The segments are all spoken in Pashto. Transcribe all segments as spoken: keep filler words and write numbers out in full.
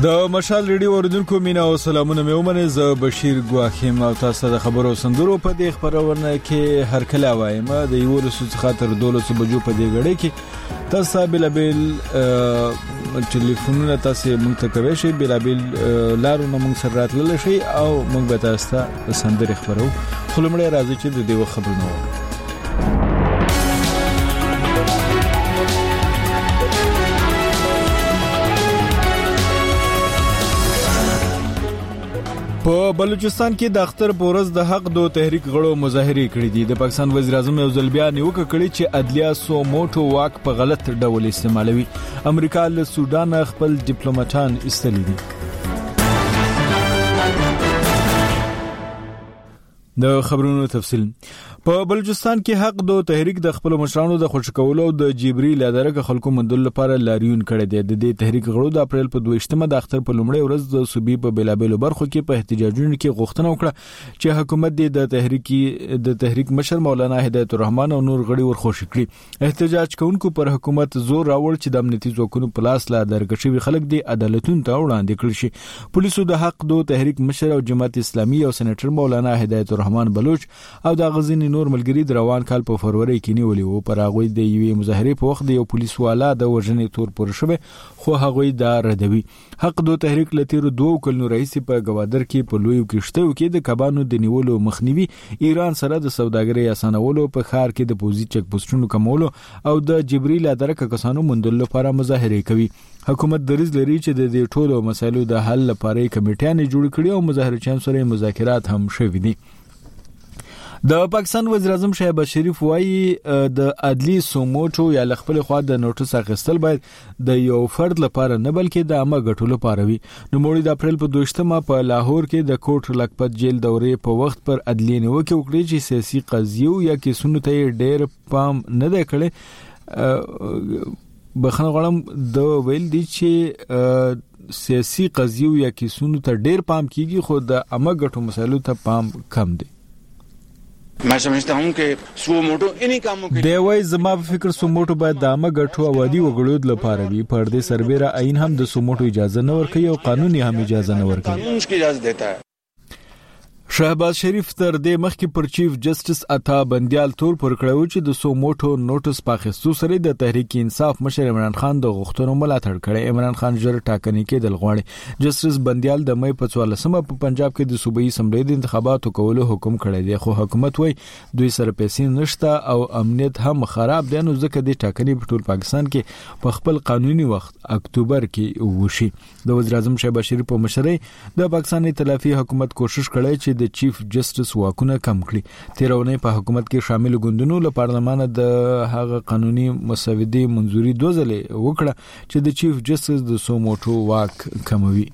د مشال ریډیو اوریدونکو مینا او سلامونه مې ومنه. زه بشیر ګواخیم او تاسو د خبرو سندرو په دې خبرونه کې هر کله وایم د یو لسو څخه تر دولسو بجو په دې غړې کې تاسو بلابل ټلیفونونه تاسو مونږ ته کوي شي بلابل لارونه مونږ سره راتلل شي او مونږ به تاسو ته سندرې خبرو خلمړې راځي چې د دې خبرونه په بلوچستان کې د اختر پورز د حق دو تحریک غړو مظاهره کړې دي. د پاکستان وزیر اعظم یو ځل بیا نیوکه کړې چې عدلیه سو موټو واک په غلط ډول استعمالوي. امریکا له سودان خپل ډیپلوماټان ایستلي دي. د خبرونو تفصیل په بلوچستان کې حق دو تحریک د خپل مشرانو د خوشکولو او د جبري لادرکه خلکو مندل لپاره لاریون کړی دی. د دې تحریک غړو د اپریل په دویشتمه د اختر په لومړۍ ورځ د صوبې په بلابلو برخو کې په احتجاجونو کې غوښتنه وکړه چې حکومت د تحریکي د تحریک مشر مولانا هدایت الرحمن او نور غړي ورخوشي کړي. احتجاج کوونکو پر حکومت زور راوړ چې د امنیتي ځواکونو په لاس لا درکشي خلک د عدالتونو ته وړاندې کړي شي. پولیسو د حق دو تحریک مشر او جماعت اسلامي او سېنیټر مولانا هدایت الرحمن بلوچ او د غزنی نور ملګری د روان کال په فروری کې نیولې وو. پر هغه د یوې مظاهره په وخت د یو پولیس والا د وژنې تور پر شوه خو هغه دا ردوي. حق دو تحریک لتیر دوه کلونو رئیس په گوادر کې په لوی کشته کې د کبانو د نیولو مخنیوي، ایران سره د سوداګرۍ اسانولو، په خار کې د پوزي چک پوسټونو کمولو او د جبريل ادرکه کسانو مندل لپاره مظاهره کوي. حکومت دریز لري چې د دې ټولو مسایلو د حل لپاره کمیټیان جوړ کړي او مظاهرچیان سره مذاکرات هم شوي دي. د پاکستان وزیر اعظم شهباز شریف وايي د عدلی سوموټو یا خپل خوا د نوټس اخیستل باید د یو فرد لپاره نه بلکې د عامه ګټو لپاره وي. نو موړي د اپریل په دوشتمه په لاهور کې د کوټ لکپت جیل دورې په وخت پر عدلی نیوکه وکړي چې سیاسي قضیو یا کیسونو ته ډېر پام نه دی کړی. بخنه غواړم د ویل دي چې سیاسي قضیو یا کیسونو ته ډېر پام کیږي خو د عامه ګټو مسایلو ته پام کم دی. मैं समझता हूं कि सो मोटो इन्हीं कामों के دی وای زما په فکر سو موټو باید د عامه ګټو او عادي وګړو لپاره وي. پر دې سربېره عین هم د سو موټو اجازه نه ورکوي او قانوني هم اجازه نه ورکوي. قانون اس کی اجازت دیتا ہے. شهباز شریف تر دې مخکې پر چیف جسټس عطا بندیال تور پر کړو چې د سو موټو نوټس پاکستان سره د تحریک انصاف مشر عمران خان د غوښتنو ملاتړ کړي. عمران خان جره ټاکنې کې د لغواړي. جسټس بندیال د مې په څوارلسمه په پنجاب کې د صوبایي اسمبلی د انتخاباتو کولو حکم کړی دی خو حکومت وای دوی سره پیسې نشته او امنیت هم خراب دی نو ځکه د ټاکنې په ټول پاکستان کې په خپل قانوني وخت اکتوبر کې وشي. د وزیر اعظم شهباز شریف په مشرۍ د پاکستان ائتلافي حکومت کوشش کړی چې د چیف جسټس واکونه کم کړي. تیرونه په حکومت کې شامل ګوندونو له پارلمان د هغه قانوني مسودې منځوري دوزلې وکړه چې د چیف جسټس د سو موټو واک کموي.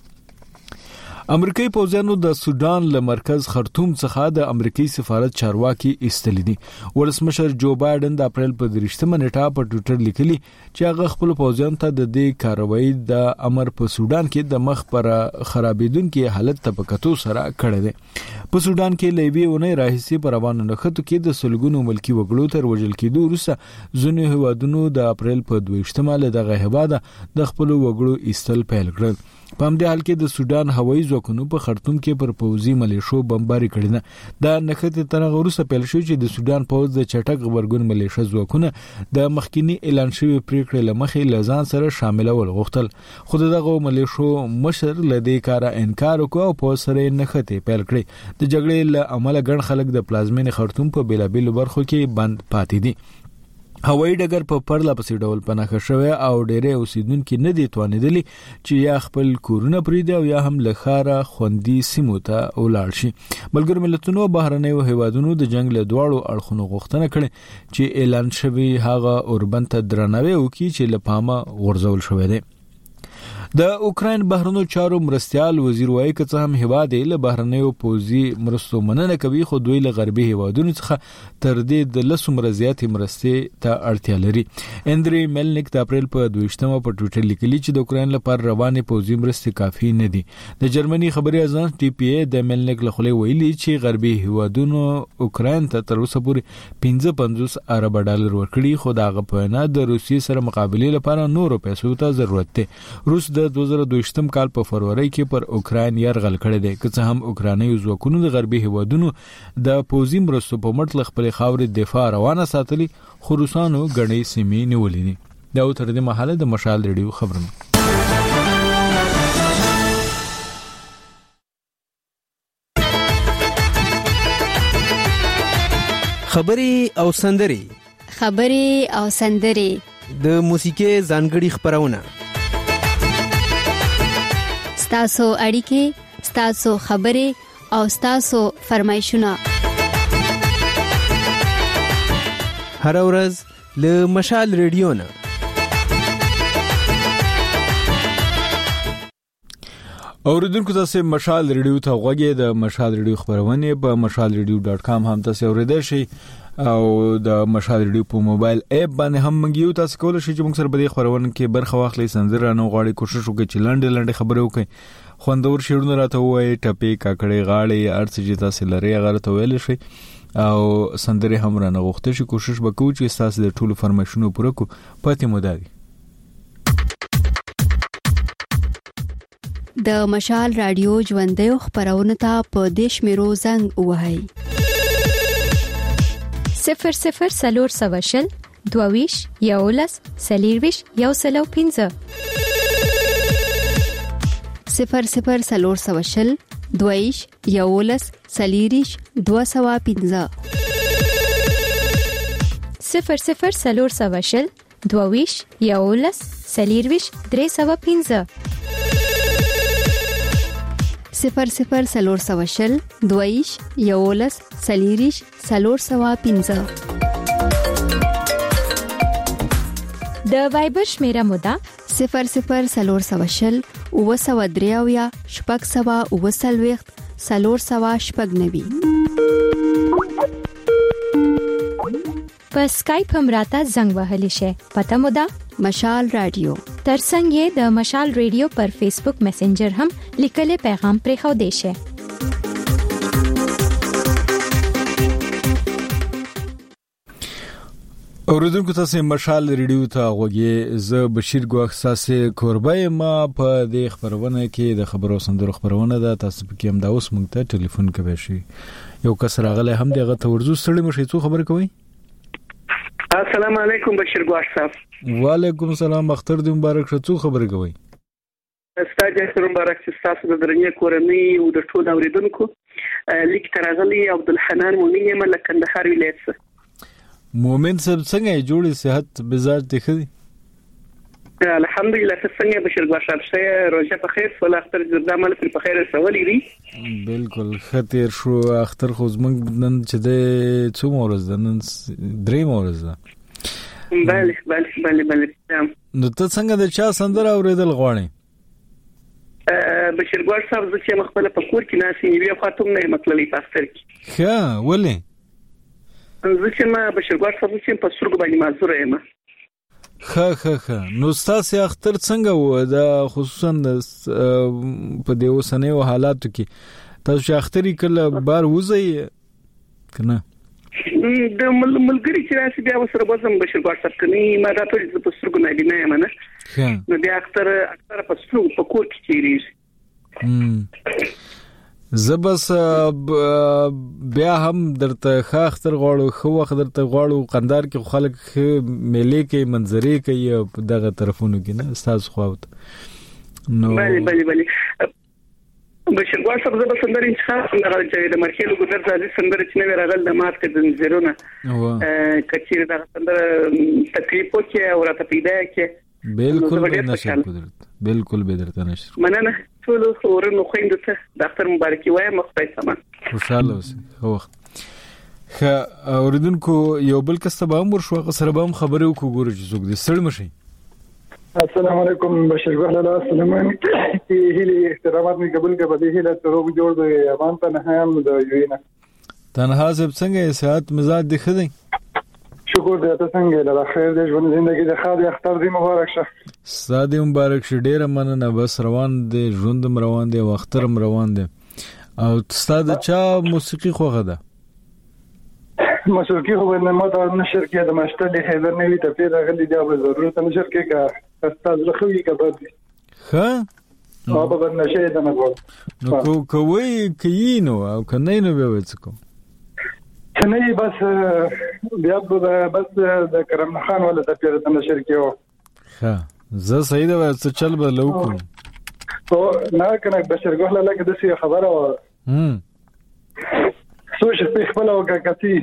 امریکایي پوځیانو د سودان له مرکز خرطوم څخه د امریکایي سفارت چارواکي ایستلي دي. ولسمشر جو بایدن د اپریل په دریشتمه نیټه په ټوئیټر لیکلي چې هغه خپل پوځیانو ته د دې کاروایی د امر په سودان کې د مخ پر خرابېدونکو حالت ته په کتو سره کړی دی. په سودان کې لېبي ونې راهیسي پر روانو نخښتو کې د سلګونو ملکی وګړو تر وژل کېدو وروسته ځینې هیوادونو د اپریل په دویشتمه له دغه هیواده د خپل وګړو ایستل پیل کړل. په همدې حال کې د سودان هوایي ځواکونو په خرطوم کې پر پوځي ملیشو بمباري کړې ده. دا نښتې تر هغه وروسته پیل شو چې د سودان پوځ د چټک غبرګون ملیشه ځواکونه د مخکینی اعلان شوی پریکړې لمخې لزان سره شاملول غوښتل خو دغه ملیشو مشر لدې کار انکار وکړ او په سره نښتې پیل کړې. د جګړې له امله ګڼ خلک د پلازمین خرطوم په بیلابیلو برخو کې بند پاتې دي. هوایي ډګر په پرله پسې ډول پناهه شوی او ډېرې اوسیدونکو نه دي توانیدلي چې یا خپل کورونه پریږدي او یا هم له ښاره خوندي سیمو ته ولاړ شي. ملګرو ملتونو بهرنیو هیوادونو د جنگ له دواړو اړخونو غوښتنه کړې چې اعلان شوی هغه اوربند ته درناوی وکړي چې له پامه غورځول شوی دی. د اوکراین بهرنیو چارو مرستيال وزیر وایي که څه هم هیواد له بهرنیو پوځي مرستو مننه کوي خو دوی له غربي هیوادونو څخه تر دې د لسو مرزيات مرستې ته اړتیا لري. اندري ملنیک د اپریل په دویشتمه په ټوئیټر لیکلي چې د اوکراین لپاره روانې پوځي مرستې کافي نه دي. د جرمني خبري اژانس ټي پی ای د ملنیک له خلې ویلي چې غربي هیوادونو اوکراین ته تر اوسه پورې پنځه پنځوس ارب ډالر ورکړي خو دا غو په نه د روسي سره مقابله لپاره نورو پیسو ته ضرورت دی. روس د د دوه زره دوه کال په فروری کې پر اوکراین یرغل کړی دی، که څه هم اوکراني ځواکونو د غربي هیوادونو د پوځي مرستو په مټ خپل خاورې دفاع روانه ساتلي، خو روسانو غنۍ سیمې نیولې دي. دا تر دې مهاله د مشال ریډیو خبرونه. خبري او سندري خبري او سندري د موسیقي ځانګړي خبرونه ستاسو اړیکې، ستاسو خبري او ستاسو فرمایشونه هر ورځ له مشال ریډیو نه. اوریدونکو تاسو مشال ریډیو ته غوږی د مشال ریډیو خبرونه په مشال ریډیو ډاټ کام هم تاسو اوریدئ شئ او د مشال ریډیو په موبایل اپ باندې هم منګیو. تاسو کولای شئ چې موږ سره په دې خبرونه کې برخه واخلئ. سندرانو غواړي کوشش وکړئ چې لاندې لاندې خبرې وکړئ، خوندور شعرونه راته وایي، ټپې کاکړې غاړې ارڅ چې تاسو لري هغه ته ویل شئ او سندرې هم رانه غوښته شي. کوشش وکړو چې تاسو د ټولو فرمایشونو پوره کو پاتې موده وي. د مشال رادیو ژوندۍ خبرونه ته په دیش میرو زنګ وهاي صفر صفر سلور سواشل دوویش یولس سلیرویش یو سلو پینزه صفر صفر سلور سواشل دوویش یولس سلیریش دو سوا پینزه صفر صفر سلور سواشل دوویش یولس سلیرویش درې سوا پینزه صفر صفر سلور سواشل دویش یولس سلیریش سلور سوا پینزه. د وایبر شمیره مودا صفر صفر سلور سواشل او سوا دریاویا شپږ سوا او سلويخت سلور سوا شپږ نوي. په سکایپ هم راته زنګ وهلی شي. پته مودا مشال رادیو. ترڅنګ یې د مشال ریډیو پر فیسبوک میسنجر هم لیکل پیغام پرې خو دی شي. اوریدونکو تاسو مشال ریډیو ته غوږی. زه بشیر ګواخ ساسه کوربای ما په دې خبرونه کې د خبرو سندرو خبرونه ده. تاسو پکې هم دا اوس مونږ ته ټلیفون کوي شي. یو کس راغله هم دغه تورزو ستړي مشي څو خبر کوي. السلام علیکم بشیر ګواخ صاحب. وعلیکم السلام، اختر دې مبارک شه. څو خبر کوي. استاد جسر مبارک چې تاسو د درنې کورنۍ او د ټول اوریدونکو لیک ترغلي عبدالحنان مومن یم له کندهار ولایت څخه. مومن صاحب څنګه جوړې صحت بزاج دي خدي؟ الحمدلله څنګه بشیر ګواخ صاحب شه روزه په خیر ولا اختر زردا مل په خیر سوالې دي. بالکل خطر شو اختر خو زمنګ نن چې د څو مورز نن درې مورز ده. بله بله بله بله. نو ته څنګه د چا سندره اوریدل غواړې؟ بشیر ګواخ صاحب چې مخبل په کور کې ناسې نیوی خاطر نه مطلبي پاستر کې. ښه ولې؟ زه چې ما بشیر ګواخ صاحب چې په سرګ باندې معذور یم. ښه ښه ښه. نو تاسو اختر څنګه و دا خصوصا په دې وسنیو حالاتو کې تاسو اخترې کله بار وځي کنه؟ د ملګری چې راسي بیا وسره بوزم بشیر ګواخ صاحب کني ما دا ټول په سرګ نه دی نه یم نه. نو بیا اختر اختر په سرګ په کور کې چیرېږي. زبس بیا هم درته خاختر غواړو خو وخت درته غواړو قندار کې خلک میلې کې منظرې کوي دغه طرفونو کې نه استاد خواوت. نو بله بله بله. بشیر ګواخ صاحب زبر سندر انتخاب څنګه چې د مرکلو ګذر ځای سندر چې نه راغل د مات کې د زیرونه کچیر د سندر تکلیف وکي او راته پیدا کې بالکل نشر قدرت بالکل به درته نشر مننه ټول خورونو خويند ته د اختر مبارکي وایم مخته سامان خوشاله اوسئ. خو وخت خ اوریدونکو یو بل کس ته به امر شو سره به خبرې وکړو ګورو چې څوک دې ستړي مشي. السلام علیکم بشیر ګواخ لاله سلمان کی هلي احترامات می قبول کا بدی هله ته روغ جوړ دی امان ته نه هم د یوینا تنها زب څنګه صحت مزاج دی خدای شکر دې ته څنګه له خیر دې ژوند زندگی د خاطر اختر دې مبارک شه. ساده مبارک شه. ډیره مننه. بس روان دي ژوند روان دي وختر روان دي. او استاد چا موسیقي خوغه ده؟ موسیقي خو نه ماته نشر کې د مشتل هیبر نه وی ته پیدا غلي دی او ضرورت نشر کې کا استاد رخوي کبر دي. ها او په نشه ده نه غواړم نو کو کوي کینو او کنه نو به وڅکو څنګه بس بیا بس د کرم خان ولا د پیرته نشر کېو ها زه صحیح ده څه چل به لوکو او نه کنه بشر ګوهله لکه د څه خبره و هم سوچ په خپل او کاکتی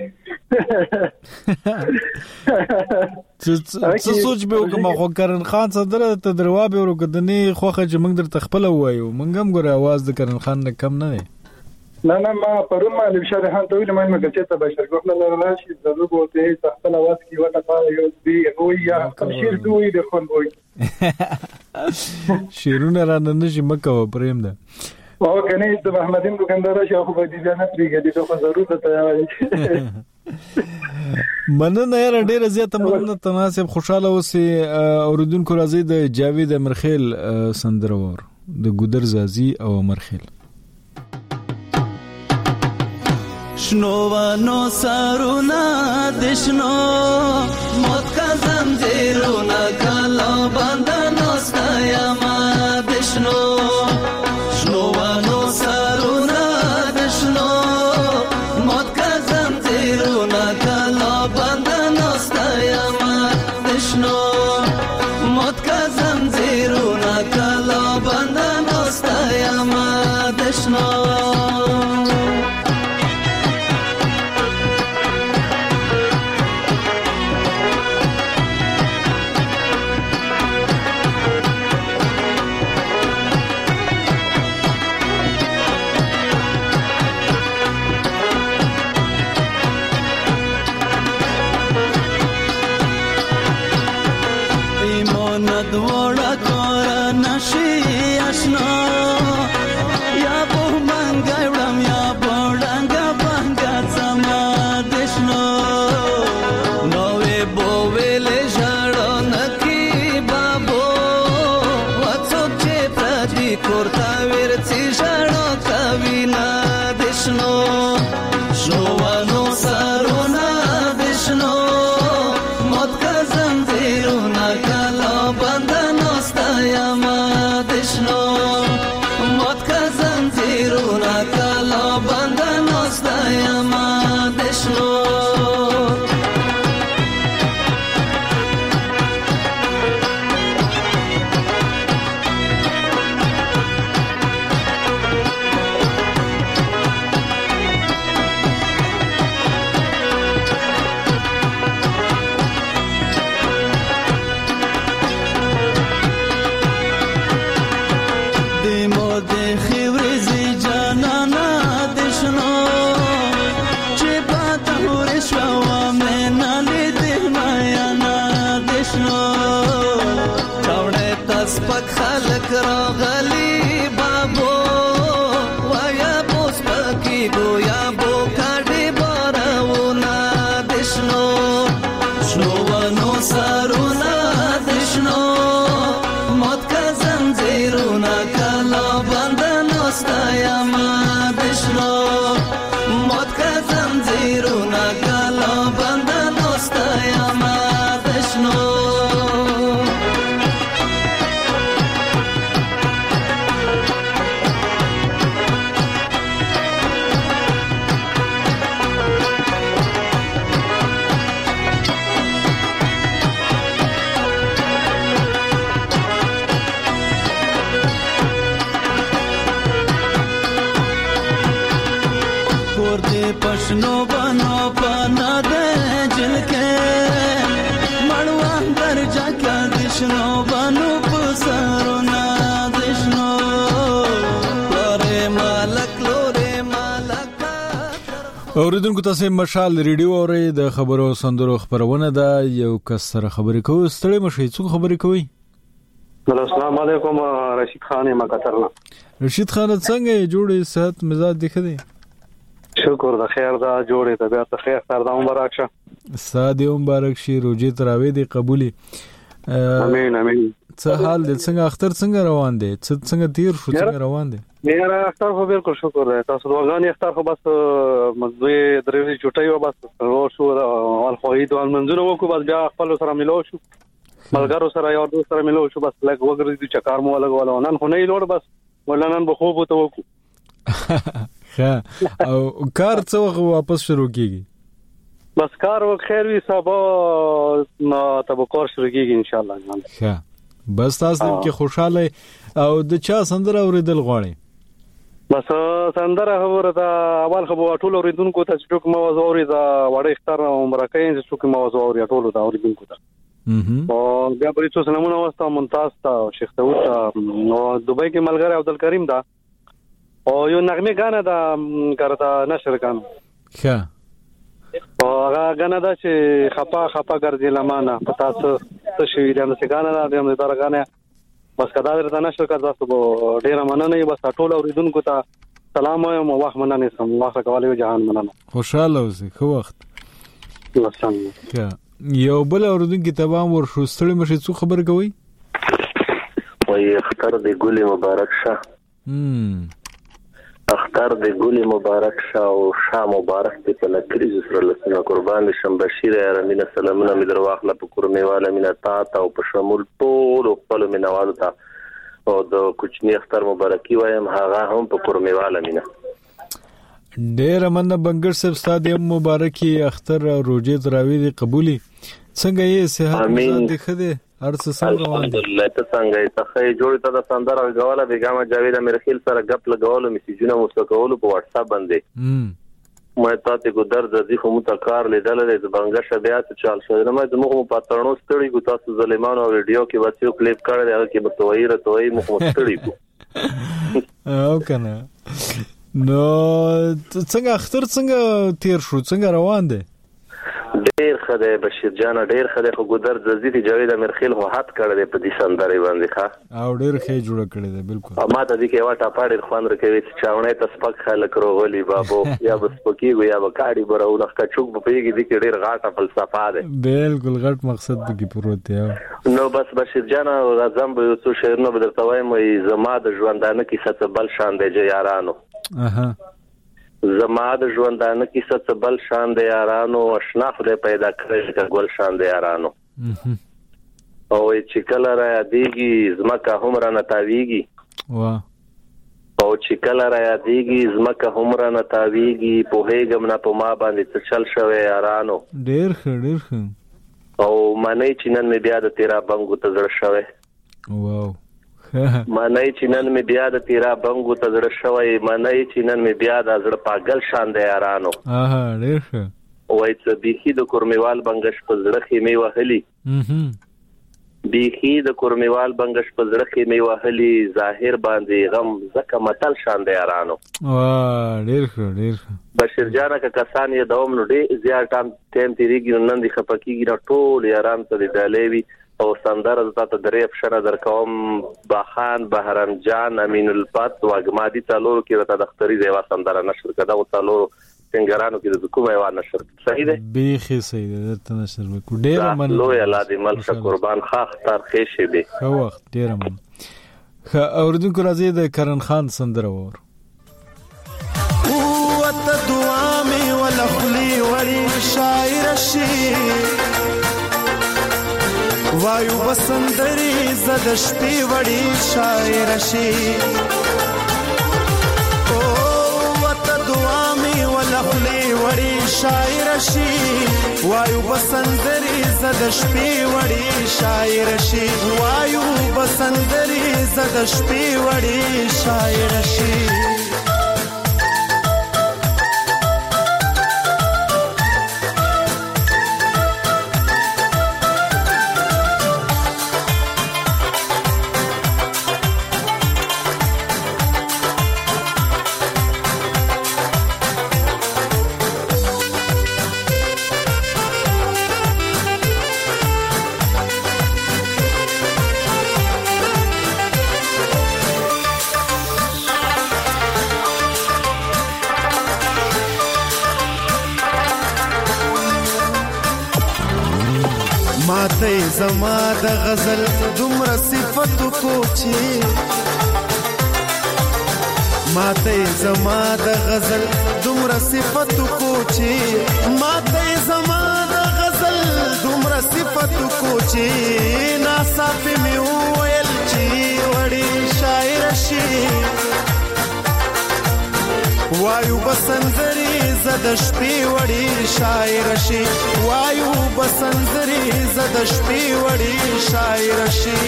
څه سوچ به وکم خو کرن خان صدر ته دروابه ورګدنی خوخه چې موږ در تخپل وایو موږ هم ګره आवाज د کرن خان نه کم نه نه نه ما پرون ما لبشار خان ته ویل مې مګر چې ته بشر ګوهله راشي ضرور بوته تخپل आवाज کی وته پاره یو دی وی یا شیر دوی د خون وای شیرونه را نه نشي مکه پریم ده او کنه د محمدین دکاندار شاو خو به دي نه پریږدي ته ضرورت ته وایي مننه یې ډېر زیات مننه تناسب خوشاله اوسې اوریدونکو راځي د جاوید امرخیل سندرور د ګودر زازي او امرخیل شنو وانو سارونا دشنو موت کا زنجیرونا کلا بندنو ستایما دشنو شنو وانو سارونا دشنو موت کا زنجیرونا کلا بندنو ستایما دشنو موت کا زنجیرونا کلا بندنو ستایما دشنو اوریدونکو تاسو مشال ریډیو اورئ د خبرو سندرو خبرونه ده یو کس سره خبرې کوو ستړي مشي څو خبرې کوي السلام علیکم رشید خان ما قطرنا رشید خان څنګه جوړې صحت مزاج دی خدي شکر د خیر دا جوړې طبيعت خیر سره دا مبارک شه ساده مبارک شي روزي تراوی دی قبولي امين امين څه حال دې څنګه اختر څنګه روان دي څنګه تیر شو څنګه روان دي میرا اختر خو بالکل شکر ده تاسو وګانی اختر خو بس مزوی درې چټي و بس ورو شو الخوید او منځونه وکړو بس بیا خپل سره ملو شو ملګرو سره یو دوست سره ملو شو بس لګ وګرځي چې کار مو لګول نن خو نه لوړ بس ولنن به خوب ته وکړو ها او کار څو واپس شروع کیږي بس کار و خیر وي سبا نو تاسو کار شروع کیږي ان شاء الله ها بس تاسو کې خوشاله او د چا سندره اوریدل غواړي بس سندره خبره دا اول خو ټول اوریدونکو ته چې کوم موضوع اوري دا وړه اختر عمرکین چې کوم موضوع اوري ټول دا اوریدونکو ته او بیا پرې څه سلامونه واسطه ممتاز تا شیخ داوود نو دوبۍ کې ملګری عبدالکریم دا او یو نغمه غانا دا کرتا نشر کان ښه او هغه غانا دا چې خپا خپا ګرځي لمانه پتا څه څه شي دا څنګه غانا دا د دغه غانا بس کدا درته نشر کړ تاسو ډیر مننه بس ټول اوریدونکو ته سلام وایم او وخت مننه سم واخه کولای جهان مننه خوشاله اوسئ خو وخت ښه یو بل اوریدونکو ته به ورشو ستړي مشي څو خبر کوي وای اختر دی ګل مبارک شه هم اختر دی ګل مبارک شه او شام مبارک دی په لکریز سره لسنه قربان شم بشیر ارمینه سلامونه می در واخله په کورمیواله مینه تا ته او په شمول ټول خپل مینوالو ته او د کوچنی اختر مبارکي وایم هغه هم په کورمیواله مینه ډیر مننه بنګر صاحب ستاسو مبارکي اختر او روزه دراوی دی قبولي څنګه یې صحت دې خده ارڅ څنګه روان الحمدلله ته څنګه ته خې جوړ ته د سندره غواله بیګامه جاوید امرخیل سره غپ لګولو میسجونه مستقولو په واتس اپ باندې مې تاسو کو درد دي خو متکار لیدل د بنګر شبيات چال شو نه مې موږ په پاتړنو ستړي کو تاسو ظالمانو ویډیو کې وڅیو کلیپ کړل هغه کې بتویر توي مخ مستړي کو او کنه نو څنګه اختر څنګه تیر شو څنګه روان دي ډیر خدای بشیر جان ډیر خدای خو ګدر ززيدي جاوید امرخیل هو حد کړل په دې سندري باندې ښه او ډیر ښه جوړ کړی دی بالکل ما ته دې کې واټه پاړې خوان رکوي چې چاونه ته سپک خلک روغلي بابو یا بس پکی یا بکاړي برو لخ چوک په پیږي دې کې ډیر غاټه فلسفه ده بالکل غټ مقصد به کې پروت دی نو بس بشیر جان اعظم به څو شعرونه بدرته وایم زما د ژوندانه کې څه بل شان دی یارانو اها زما د ژوندانه کې څه بل شان دی یارانو آشنا خدای پیدا کړی چې ګل شان دی یارانو او چې کله را یادېږي زمکه هم را نتاویږي وا او چې کله را یادېږي زمکه هم را نتاویږي په هیګم نه په ما باندې څه چل شوی یارانو ډېر ښه ډېر ښه او معنی چې نن مې بیا د تیرا بنګو ته زړه شوی واو معنی چې نن مې بیا د تیرا بنګو ته زړه شوی معنی چې نن مې بیا د زړه پاگل شان دی یارانو اها ډېر ښه وای څه بیخي د کورمیوال بنگش په زړه کې مې وهلي بیخي د کورمیوال بنگش په زړه کې مې وهلي ظاهر باندې غم زکه متل شان دی یارانو وا ډېر ښه ډېر ښه بشیر جان که کسان یې دوم نو ډېر زیات ټام ټیم تیریږي نن دي خپکیږي ټول یاران ته دی دالوي او سندره زته درې افشنه در کوم باخان بهرام جان امین الفت واګمادي تالو کې وته د اختری دیوا سندره نشر کړه او تالو څنګهرانو کې د کومه یو نشر صحیح ده بیخي صحیح ده ته نشر وکړ ډیر من لو الله دې مل قربان خاخ تر خېشه به خو وخت ډیر من خ اوردونکو راځي د کرن خان سندره ور قوت دعا می ولا خلی وری شاعر شي وایو بسندري زد شپې وړي شاعر شي او وت دعا می ولا خلی وړي شاعر شي وایو بسندري زد شپې وړي شاعر شي وایو بسندري زد شپې وړي شاعر شي ماته زما د غزل دومره صفت کوچی ماته زما د غزل دومره صفت کوچی ماته زما د غزل دومره صفت کوچی ناصاف می ویل چی وړي شاعر شي وایو بسنځري زد شپې وړي شاعر شي وایو بسنځري زد شپې وړي شاعر شي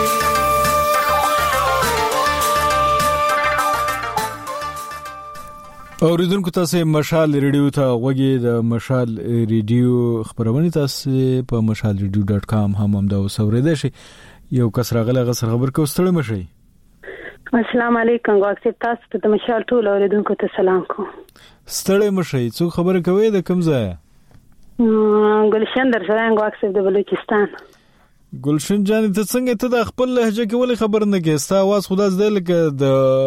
اوریدونکو تاسو مشال ریډیو ته غوږی د مشال ریډیو خبرونه تاسو په مشال ریډیو ډاټ کام هم هم دا اوسوریدئ شي یو کس راغله غسر خبر کو ستړي مشي السلام علیکم واکسب تاسو ته مشال ټول اوریدونکو ته سلام کوم ستړي مشي څو خبر کوي د کوم ځای ګلشن درځم واکسب د بلوچستان ګلشن جان ته څنګه ته د خپل لهجه کې ولې خبر نه کې ستا आवाज خدا زده لکه د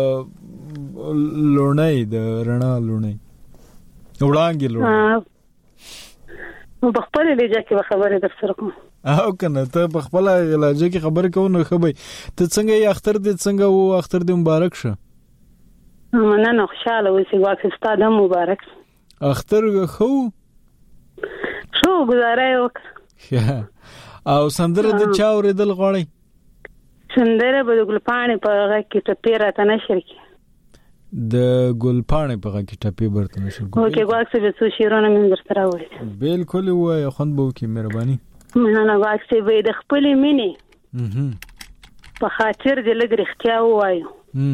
لونای د رڼا لونای وړانګي لونای نو په خپل لهجه کې خبره در سره کوم او کنه ته په خپل لهجه کې خبره کوو نو خبري ته څنګه یې اختر دې څنګه وو اختر دې مبارک شه مننه خوشاله اوسې واکه ستاسو مبارک اختر خو شو گزاره وکړه او سندره د چا اوریدل غواړي سندره به د ګلپاڼې په هغه کې ټپې راته نشر کی د ګلپاڼې په هغه کې ټپې برته نشر کو اوکې واکسه به څو شیرونه مې درته راوړي بالکل وای خوند بو کې مهرباني مننه واکسه به د خپل مینې په خاطر دې لګ رښتیا وایو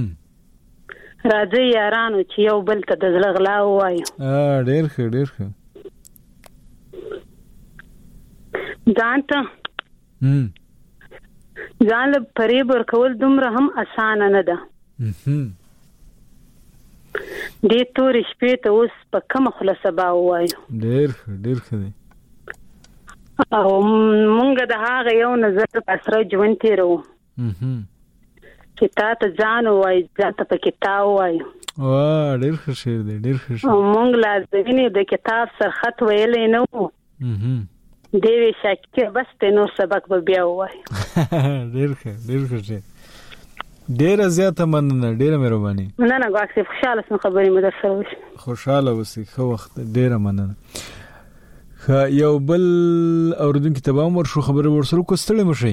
راځي یارانو چې یو بل ته د زړه غلا وایو ا ډېر ښه ډېر ښه ځانته ځان له فریب ورکول دومره هم اسانه نه ده دې تورې شپې ته اوس په کومه خوله سبا ووایو ډېر ډېر ښه دی او مونږ د هغه یو نظر په سره ژوند تېرو چې تا ته ځان ووایي ځان ته پکې تا ووایو ډېر ښه شعر دی ډېر ښه شعر مونږ لازمي د کتاب سرخط ویلی نه وو دیوی شاکر بس ته نور سبق به بیا وای ډیر ښه ډیر ښه ډیر زیاته مننه ډیر مهرباني مننه واکسي خوشاله سم خبرې مې در سره وشي خوشاله اوسې خو وخت ډیر مننه خا یو بل اوردونکو ته به امر شو خبره ورسره کوستړې مشي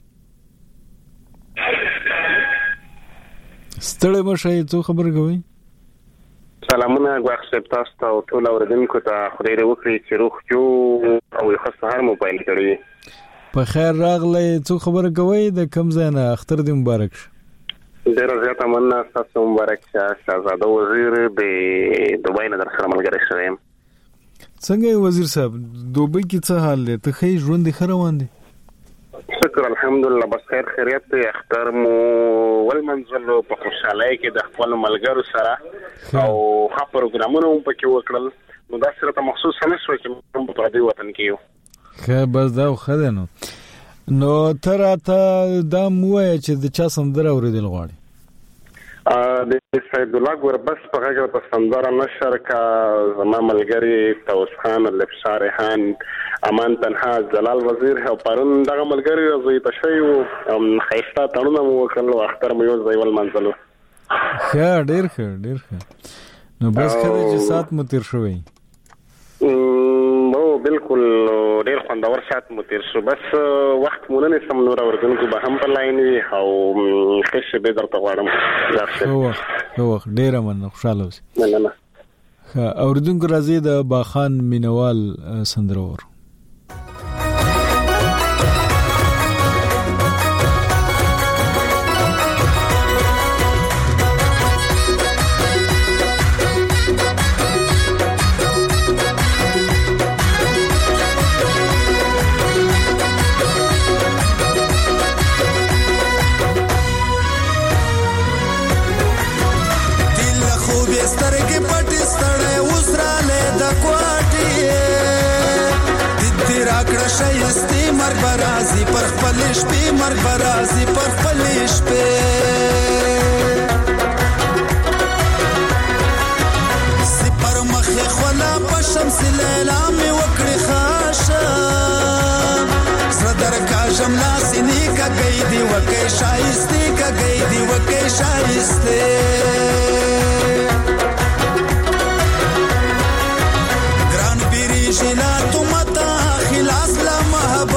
ستړې مشي څو خبر کوي سلامونه واکسب تاسو ته ټول اوردونکو ته خدای دې وکړي چې روغ جو او ښه سهار مو پیل کړی په خیر راغلی څو خبره کوي د کم ځای نه اختر دې مبارک شه ډېر زیاته مننه تاسو مبارک شه شهزاده وزیر د دوبۍ نه در سره ملګری شوی یم څنګه وزیر صاحب دوبۍ کې څه حال دی ته ښه ژوند دې ښه روان دی شکر الحمدلله بس خیر خیریت دی اختر مو ولمنځل په خوشحالۍ کې د خپل ملګرو سره او ښه پروګرامونه هم پکې وکړل نو دا سره ته مخصوص نه شو چې موږ په پردي وطن کې یو ښه بس دا ښه دی نو نو ته راته دا مو وایه چې د چا سندره اورېدل غواړې د سید الله ګوربس په هغه په سندره نشر کا زما ملګری توس خان الفشار خان امان تنها جلال وزیر او پرون دغه ملګری زوی تشیو خیستا تړونه مو وکړل اختر مې یو ځای ول منځلو ښه ډېر ښه ډېر ښه نو بس کله چې سات مو تیر شوی نو بالکل ډېر خوندور سات مو تیر شو بس وخت مونږ نه سم نور اوردونکو به هم په لاین وي او خشه به درته غواړم ښه وخت ښه وخت ډېره مننه خوشاله اوسې مننه ښه اوردونکو راځي د باخان مینوال سندره ور شایسته مر برازي پر خپل شپې مر برازي پر خپل شپې سپر مخه خلا په شمس لیلا می وکړي خاشه سره درکا جملا سینې کا گئی دی وکي شایسته کا گئی دی وکي شایسته ګران بیری جنا تو متا خلاص لا محبت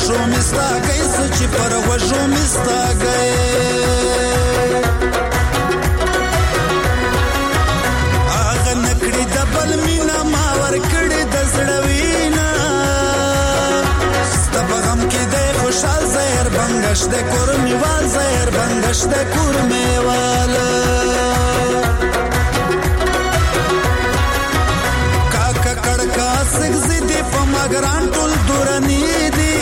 غشو مستا گئی سچ پر غشو مستا گئی اغه نکړي د بل مینا ما ور کړي د زړوینا ست په غم کې د خوشحال زهر بنگش د کور میوال زهر بنگش د کور میوال کاکا کڑکا سگزی دی په ماګران ټول دورانی دی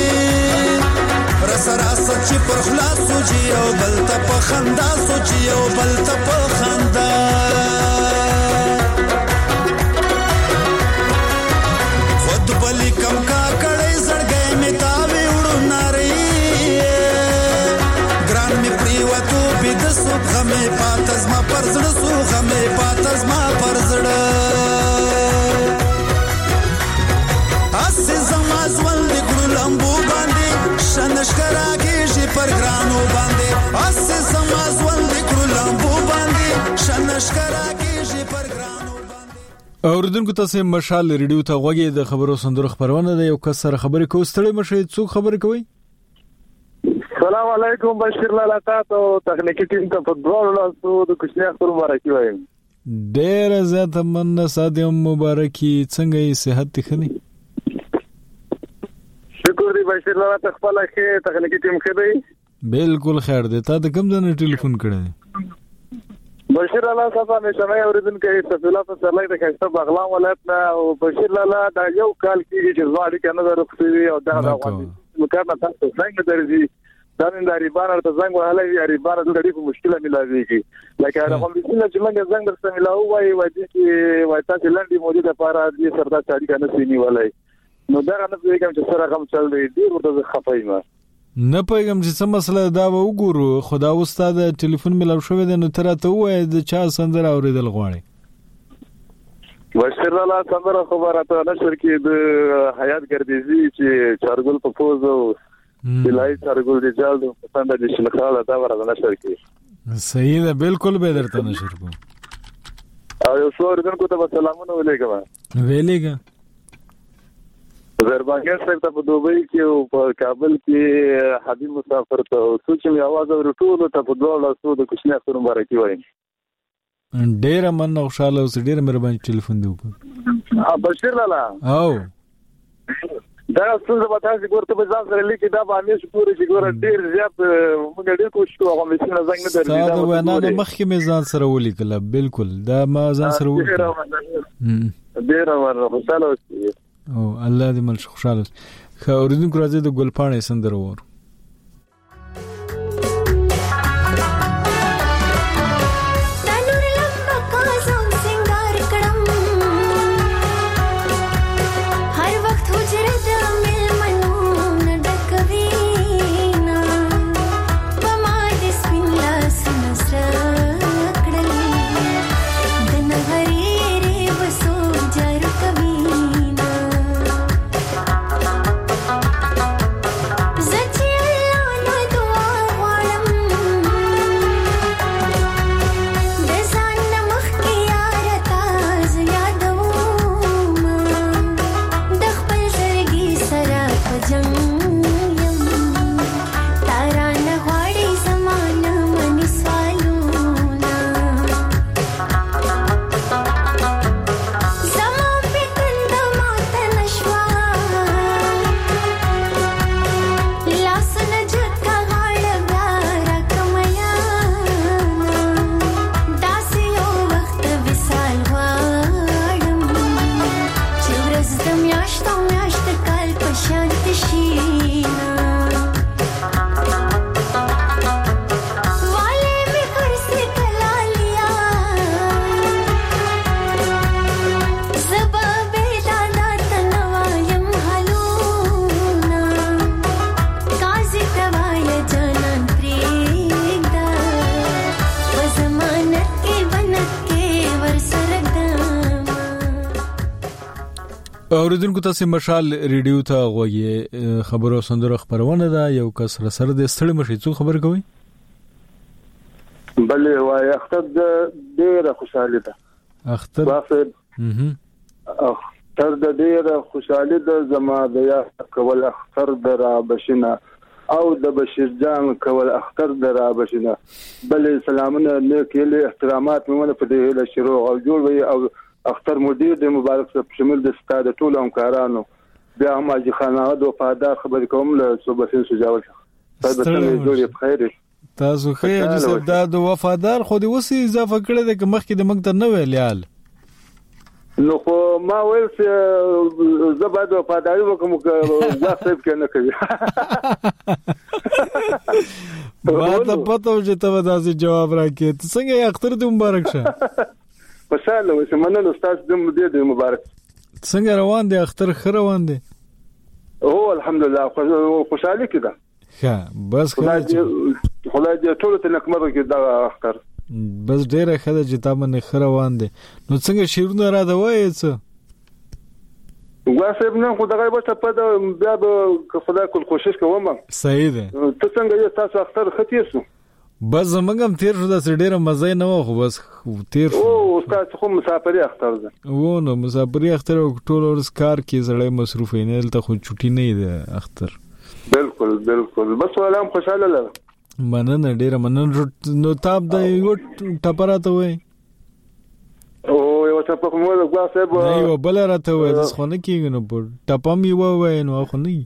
رسرا سچ پر خلاص سوچي او بل ته په خندا سوچي او بل ته په خندا خود بلی کم کا کړي زړګې می تاوي وړو ناري ګران می پریوتو بيد سو غمه پاتز ما پرزړ سو غمه پاتز ما پرزړ اسه زماز ول د ګړو لمبو باندې شنشکرا کېږي پر ګرانو باندې اسه زماز ول د ګړو لمبو باندې شنشکرا کېږي پر ګرانو باندې اوردونکو تاسو مشال ریډیو ته غوږی د خبرو سندرو خبرونه ده یو کس سره خبرې کوي ستړي مشه څوک خبرې کوي السلام علیکم بشیر لالا تاسو تخنیکی ټیم ته په دوه لاسو د کوچنی اختر مبارکي وایم ډېر زیاته مننه صادم مبارکي څنګه یې صحت ښه دی شکر دی بشیر لالا تخپل کې تخنیکی ټیم کې دی بالکل خیر دی تا د کوم ځای ټلیفون کړی بشیر لالا صاحب همیشه اوریدونکو تفصیلات سره د کښته بغلان ولایت نه او بشیر لالا دا یو کال کې چې ځوړی کنه درخصي او دا غواړي مکرمه تاسو څنګه درځي دا نن د ریبانر ته زنګ وهلې یا ریبانر د ډېر په مشکله ملاويږي لکه هغه هم چې موږ زنګ درته ملاو وای وای چې وای تاسو لاندې موجوده لپاره دې سردا چاري کنه سینی ولای نو دا نه پیغام چې سره کوم چل دی ډیر ورته خفایم نه پیغام چې څه مسله دا وګورو خدا استاد ټلیفون ملاو شوې ده نو تراته وای د چا سندره اوریدل غواړي بشیر الله سندره خبره ته نشر کې د حیات ګردیزي چې چارګل په فوز او بلای چارګل دی جال د پسند د شلخاله دا ورته نشر کې صحیح ده بالکل به درته نشر کوم او یو څو ورته ته سلامونه ولیکم ویلیګا زربانګر صاحب ته په دوبۍ کې او په کابل کې حبیب مسافر ته سوچ می आवाज ورټول ته په دوه لاسو د کوچنی اختر مبارکي وایم ډیر مننه خوشاله اوس ډیر مهرباني ټلیفون دی وکړه بشیر لالا او دا څنګه به تاسو ګورته په ځان سره لیکي دا باندې شپوري چې ګور ډیر زیات موږ ډیر کوشش کوو هغه مې څنګه زنګ نه درځي دا ونه نه مخکې مې ځان سره ولیکل بالکل دا ما ځان سره ولیکل ډیر ور خوشاله اوسئ او الله دې مل خوشاله خو اوریدونکو راځي د ګلپاڼې سندره وره اوریدونکو تاسو مشال ریډیو ته غوږی خبرو سندرو خبرونه ده یو کس را سره د ستړي مشي څو خبر کوي بلې وای اختر ډېر خوشاله ده اختر بافر تر د ډیره خوشحالي د زما د یا کول اختر درا بشنه او د بشیر جان کول اختر درا بشنه بل سلامونه نیک له احترامات مونږ په دې له شروع او جوړ وي او اختر مدیر د مبارک صاحب شامل د ستاده ټول همکارانو بیا هم اجي خانه د وفادار خبر کوم له صوبې سجاول تاسو ته جوړ بخیر تاسو خیر چې دا د وفادار خو دې وسی اضافه کړی د مخکې د مقدر نه ویلیال نو خو ما ویل چې زه باید وفاداری وکم وخت کې نه کوي ما ته پته و چې ته داسې جواب راکې ته څنګه اختر دې مبارک شه خوشاله اوسه مننه استاد دې دې مبارک څنګه روان دي اختر خره روان دي او الحمدلله خوشاله کده ښه بس خدای دې ټول ته نکمره کې دا اختر بس ډیره خدای چې تا باندې خره روان دي نو څنګه شیرونه را دا وایي څه واسه ابن خو دغه به په بیا به خدای کول کوشش کوم صحیح ده ته څنګه یې تاسو اختر ختیسو بس زمونږ هم تیر شو د ډیره مزه نه و خو بس تیر او استاد خو مسافري اختر ده و نو مسافري اختر ټول ورځ کار کې زړې مصروف نه دلته خو چټي نه ده اختر بالکل بالکل بس ولهم خوشاله لره مننه ډیره مننه نو تاب د یو ټپراته وای او یو ټپ کومه د غواسه به نه یو بل راته وای د خونه کې نو په ټپم یو وای نو خو نه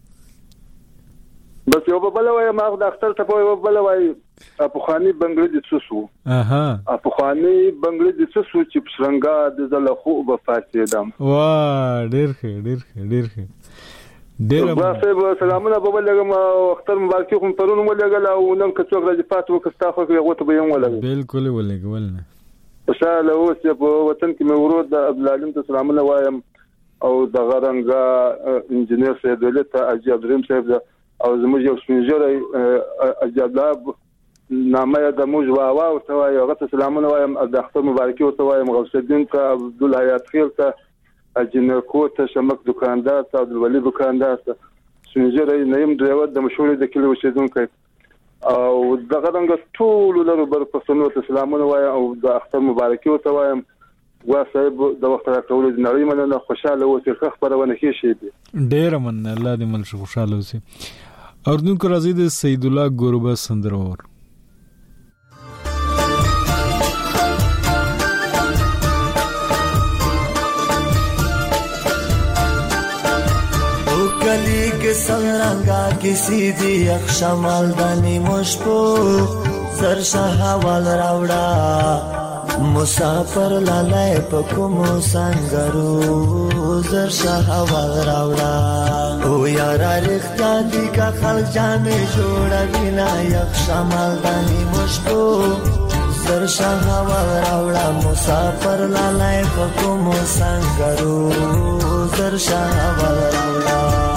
بس یو بل وای ما د اختر ټپ یو بل وای په خاني بنگلې د سوسو اها په خاني بنگلې د سوسو چې پسرنګا د زله خو په فاسیدم وا ډیر ښه ډیر ښه ډیر ښه ډیر واسه سلامونه په لګم اختر مبارک کوم پرون ولګل او نن که څوک راځي پات وکستا خو یو ته به یو ولګ بالکل ولګول نه خوشاله اوسه په وطن کې مې ورود د عبدالعلیم ته سلامونه وایم او د غرنګا انجنیر سید ولید ته اجي عبدالرحیم صاحب او زموږ یو سپینجر اجاداب نامه د موږ واوا او ته وایم هغه سلامونه وایم د اختر مبارکي او ته وایم غوث الدین ته عبدالحیات خیر ته اجنکو ته شمک دکاندار ته عبدالولی دکاندار ته سپینجر نیم ډرایور د مشهور د کلی اوسیدونکی او دغه څنګه ټول لرو بر پښتنو ته سلامونه وایم او د اختر مبارکي او ته وایم وا صاحب د وخت راکول د نړۍ مننه خوشاله اوسې خبرونه کې شي ډیر مننه الله دې مل خوشاله اوسې اردن کو راځي د سید الله ګوربا سندرور गली के संरंगा किसी दी अक्षमल दनी मुश्पो सरशा हवाल रावड़ा मुसाफर लालाय पकुमो संगरू सरशा हवाल रावड़ा ओ यारा रिख्ता दी का खल जाने जोड़ा बिना अक्षमल दनी मुश्पो सरशा हवाल रावड़ा मुसाफर लालाय पकुमो संगरू सरशा हवाल रावड़ा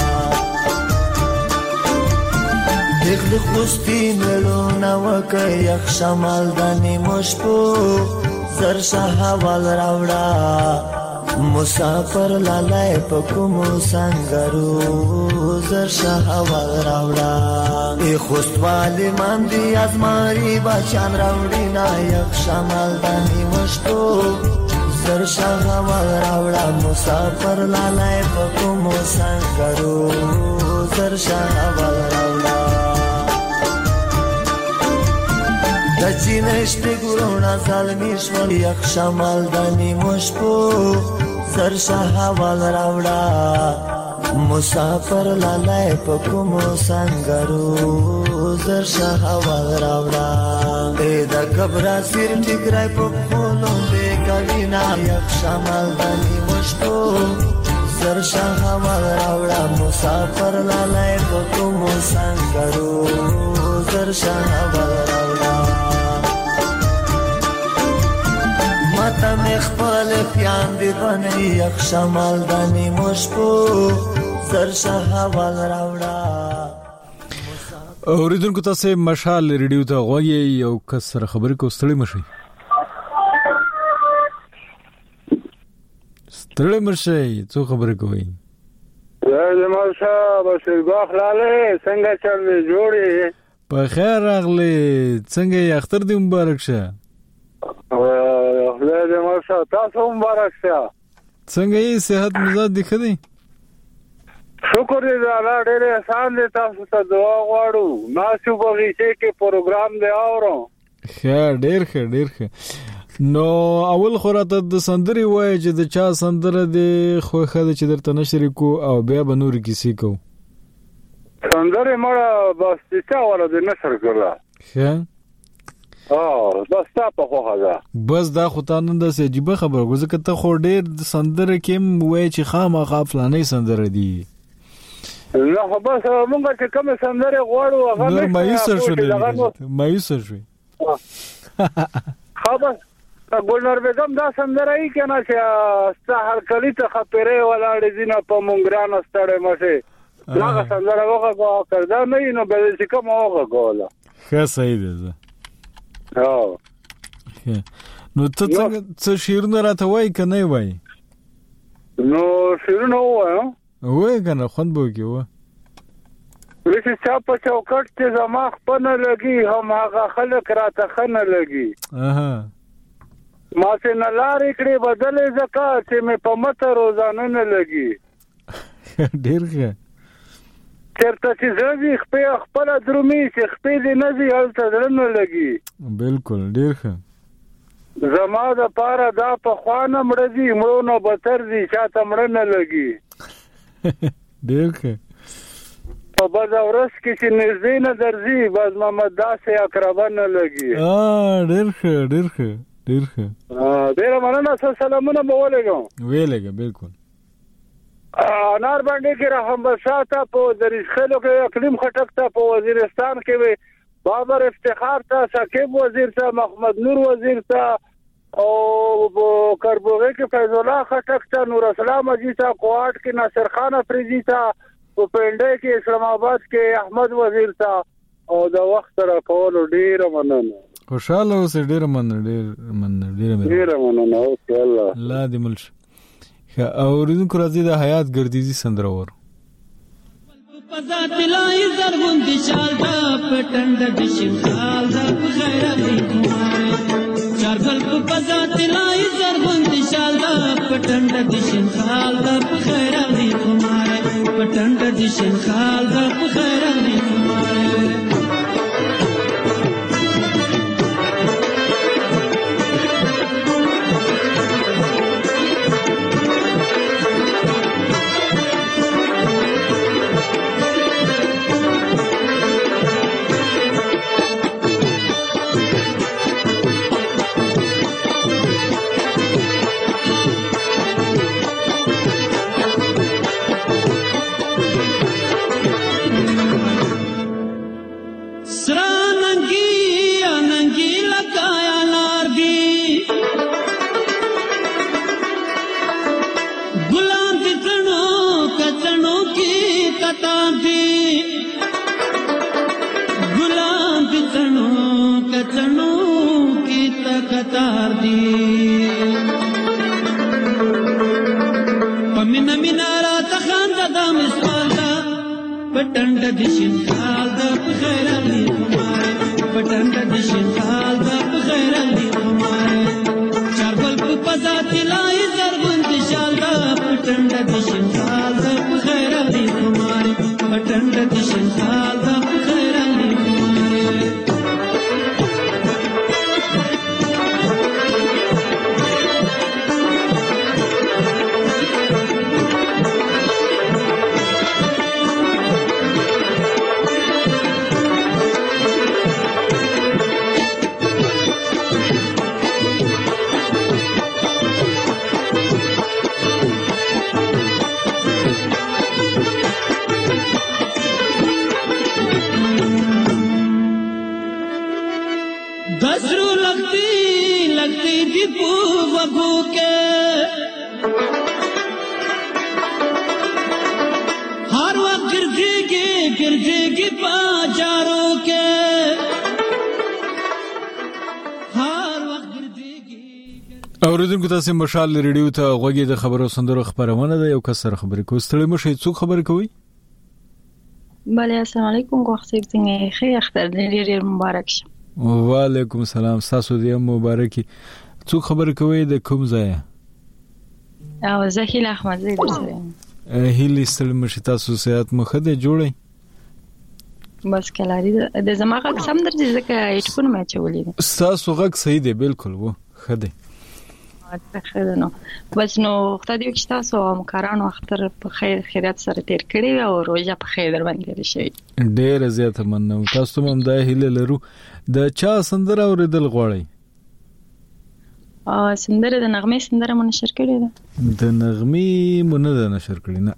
دغه خوستي ملونه وکي یخ شمال دني مشپو زر شهوال راوړه مسافر لالای پکومو سنگرو زر شهوال راوړه ای خوستوالي مان دي ازماري بچان راوړي نا یخ شمال دني مشپو زر شهوال راوړه مسافر لالای پکومو سنگرو زر شهوال راوړه دچینش بگرونا ظالمیش ولی یک شمال دنی مشپو زر شهوال راوڑا مسافر لالای پکومو سنگرو زر شهوال راوڑا ایدا کبرا سیر ٹکرائی پکولون بے کبینا یک شمال دنی مشپو زر شهوال راوڑا مسافر لالای پکومو سنگرو زر شهوال راوڑا ماتا مخبال خیان دی بنی یک شمال دنی مشپو زر شهوال راوڑا اوریدونکو تاسو مشال ریډیو ته غوږی یو کس سره خبرې کو ستړي مشي ستړي مشي څو خبرې کوي یا جمال صاحب بشیر باخلاله څنګه چل می جوړي په خیر راغلی څنګه اختر دې مبارک شه خدای دې مو تاسو مبارک شه څنګه یې صحت مزاج دی خدي؟ شکر دې الله ډېر احسان دې تاسو ته دعا غواړو. ناسو بغیچه کې پروګرام دی اورو. ښه ډېر ښه ډېر ښه. نو اول خو راته د سندرې وایي چې د چا سندره دی خوښه ده چې درته نشر کو او بیا به نور کیسې کو. سندرې مړه بس چې ولا د نشر کړه. ښه او بس تا په خوخه ده. بس دا خو تا نن د سجيبه خبره غوځه کته خو ډېر سندره کې وایي چې خامخا فلانه سندره دی. نه خو بس مونږ چې کوم سندره غواړو هغه نور مایوس شو دی مایوس شو. خو بس ګلنار بیگم دا سندره ای کنه چې سحر کلی ته خپره ولاړ دینه په مونږران ستړې مشه دا سندره وګه کړدا نه نو به چې کوم وګه کوله. ښه صحیح دی. او نو ته څنګه څه شیرونه راته وای کنه وای؟ نو شیرونه وای وای کنه خوند بو کې و. ویسه چا په چوکټ کې زما خپل لګي هم هغه خلک راته خنه لګي. اها ما څه نه لارې کړې بدلې زکات چې مې په مت روزانه نه لګي. ډېر ښه. چرته چې زوی خپل خپل درومي چې خپل دې نه زی هلته درنه لګي. بالکل ډېر ښه. زما د پاره دا په خوانه مړدي مړو نو بتر دي چاته مړ نه لګي. ډېر ښه. په باز اورس کې چې نږدې نه درځي باز محمد داسې اقربا نه لګي. ا ډېر ښه ډېر ښه ډېر ښه. ا ډېر مننه سلامونه مو ولګم. ویلګه بالکل. انار باندې کې رحم بساته په دریش خلو کې اقلیم خټک ته په وزیرستان کې وي بابر افتخار ته ثقيب وزیر ته محمد نور وزیر ته او کربوغه کې فیض الله خټک ته نور اسلام اجي ته کوټ کې ناصر خان افریدي ته په پنده کې اسلام آباد کې احمد وزیر ته او د وخت را کول ډیر مننه. خوشاله اوسې ډیر مننه ډیر مننه ډیر مننه ډیر مننه او الله الله دې ملش. او ورین کو راځي د حیات ګردیزي سندره ور پزا تلای زرغون دي شال دا پټند د شال دا خیر علي کوماره چارګل په پزا تلای زرغون دي شال دا پټند د شال دا خیر علي کوماره پټند د شال دا خیر علي کوماره پټند د شین خال د خیر علي کوماره پټند د شین خال د خیر علي کوماره چارګل په پزا تلای زرغون دي شال د پټند د شین خال د خیر علي کوماره پټند د شین خال د خیر علي کوماره اوریدونکو تاسو مشال ریډیو ته غوږی د خبرو سندرو خبرونه ده یو کسر خبرې کوي ستړي مشه څوک خبرې کوي؟ بله السلام علیکم غوښتل څنګه خیر اختر دې ډېر مبارک شه. وعلیکم السلام تاسو دې مبارکي. څوک خبرې کوي د کوم ځای؟ او زه هیله احمدزی در سره هیله ستل مشي تاسو صحت مخه ده جوړی بس کلاری د زما غږ سم درځي ځکه هیډفون مې چولې ده تاسو غږ صحیح دی بالکل وو خده خده نو بس نو خدای دې چې تاسو همکارانو اختر په خیر خیرات سره تیر کړی او روزه په خیر در باندې شي ډېر زیاته مننه تاسو هم د هیله لرو د چا سندره اوریدل غواړي ا سندره د نغمې سندره مون نشر کړی ده د نغمې مون نه نشر کړی نه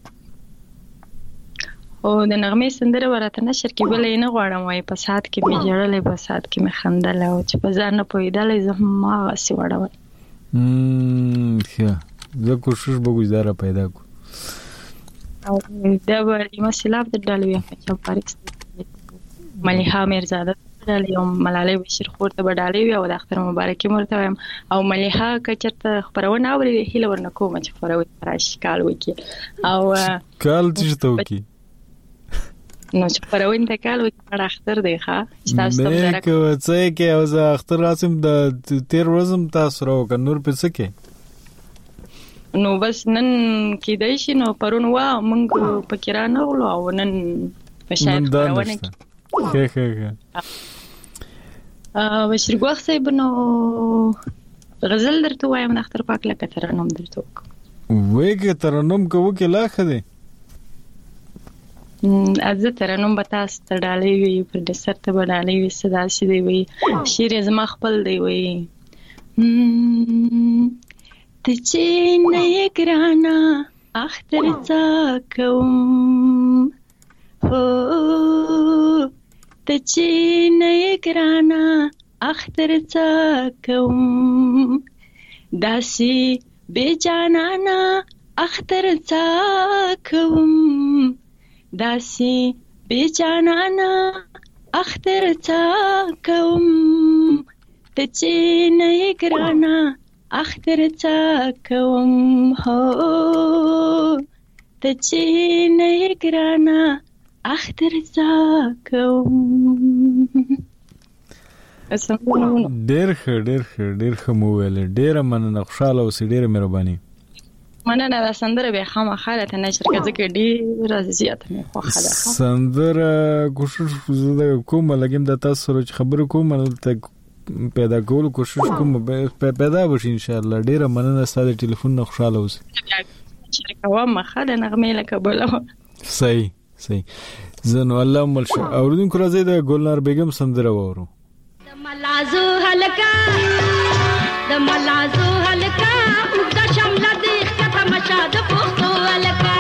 او د نغمې سندره ورته نشر کې بلې نه غواړم وای په سات کې می جړلې په سات کې می خندل او چې په ځان نه پویدلې زه ما غسی وړم امم ښه زه کوشش به گزاره پیدا کو او دا به مسلاب د ډالوي چې پاریس مليحه میرزاده ډالې او ملالۍ بشیر خور ته ډالې او د اختر مبارکي مرته وایم او مليحه کچته خبرونه اوري هیله ورنکوم چې خبروي راش کال وکي او کال چې تو کی نو چې خبروي ته کال وکي په اختر دی ښا چې تاسو ته درک مې کوي چې او زه اختر راسم د تیر ورځم تاسو راو ک نور په سکه نو بس نن کې دای شي نو پرون وا مونږ پکې را نه غلو او نن په شاید خبرونه خه خه خه ا بشیر ګوخ صاحب نو غزل درته وایم د اختر پاک لکه ترنم درته وېګه ترنم کوو کې لا خده از ترنم به تاسو ته ډالې وي پر دسر ته به ډالې وي صدا شي دی وي شیر زما خپل دی وي ته چې نه یې ګرانه اختر څه کوم هو ته چې نه یې ګرانه اختر څه کوم داسې بې جانانه اختر څه کوم داسې بې جانانه اختر څه کوم ته چې نه یې ګرانه اختر څه کوم هو ته چې نه یې ګرانه اختر څه کوم ډېر ښه ډېر ښه ډېر ښه مو ویل ډېره مننه خوشاله اوسئ ډېره مهرباني مننه دا سندره به خامخاله ته نشر کړه ځکه ډېر زیات مې خوښه ده سندره کوشش زه کوم لګم د تاسو سره خبرې کوم ته پیدا کول کوشش کوم پیدا وشي ان شاء الله ډېره مننه ستاسو ټلیفون نه خوشاله اوسئ شرکوا مخه د نغمې لکه بوله صحیح صحیح زنو الله ملش اوردونکو راځي د ګلنار بیگم سندره وورو د ملازو هلکا د ملازو هلکا د شمله د ختم شاد پختو هلکا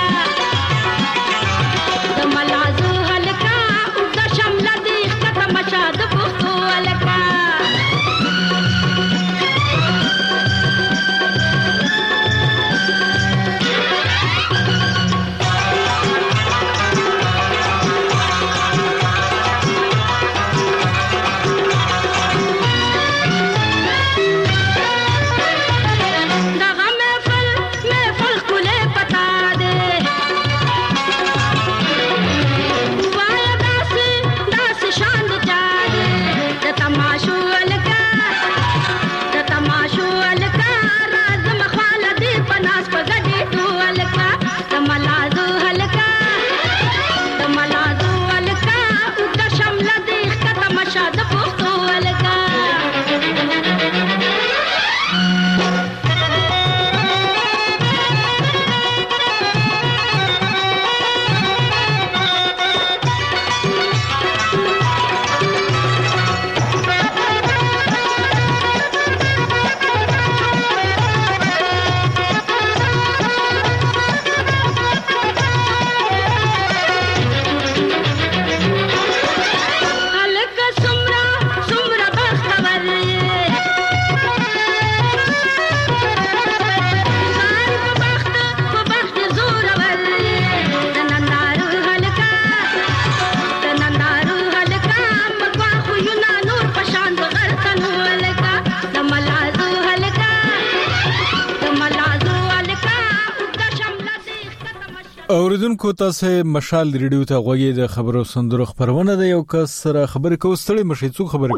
د ملازو هلکا د شمله د ختم شاد پختو هلکا اوریدونکو تاسو مشال ریډیو ته غوږی د خبرو سندرو خبرونه د یو کس سره خبرې کوو ستړي مشي څو خبرې